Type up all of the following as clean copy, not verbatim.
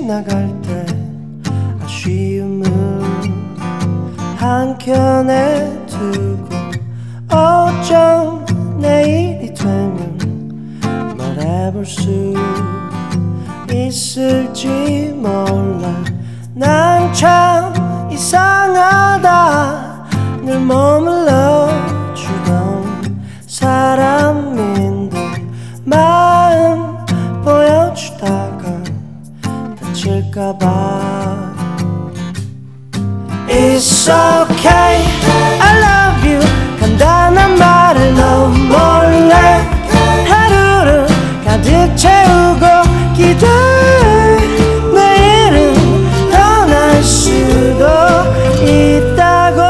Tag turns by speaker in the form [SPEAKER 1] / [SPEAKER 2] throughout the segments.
[SPEAKER 1] 지나갈 때 아쉬움을 한켠에 두고 어쩜 내일이 되면 말해볼 수 있을지 몰라. 난 참 이상하다. 늘 머물러 주던 사람인데 마음 보여주다가 다칠까봐. It's okay, I love you. 간단한 말을 너 몰래 하루를 가득 채우고 기도해. 내일은 떠날 수도 있다고.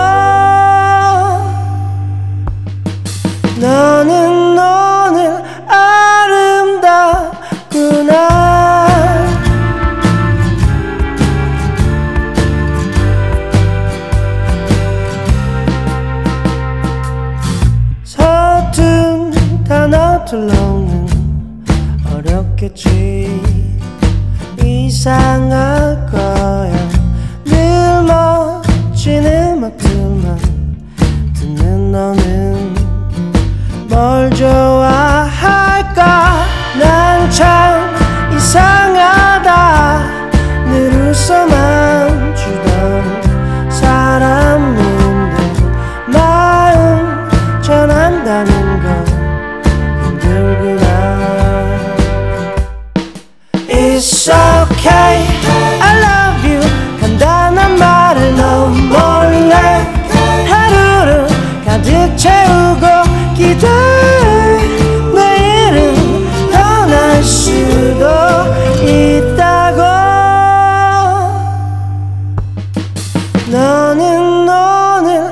[SPEAKER 1] 너는 오늘 아름답구나. 서툰 단어들로는 어렵겠지. 이상할 거야. 늘 멋진 음악들만 듣는 너는 뭘 좋아할까. 난 참 이상하다. 늘 웃어만 주던 사람인데 마음 전한다는 건 힘들구나. It's okay, I love you. 간단한 말을 너 몰래 하루를 가득 채우고 기도해. 내일은 떠날 수도 있다고. 너는 오늘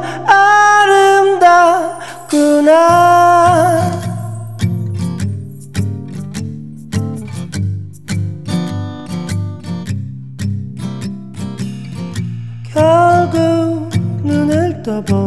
[SPEAKER 1] 아름답구나. 결국 눈을 떠보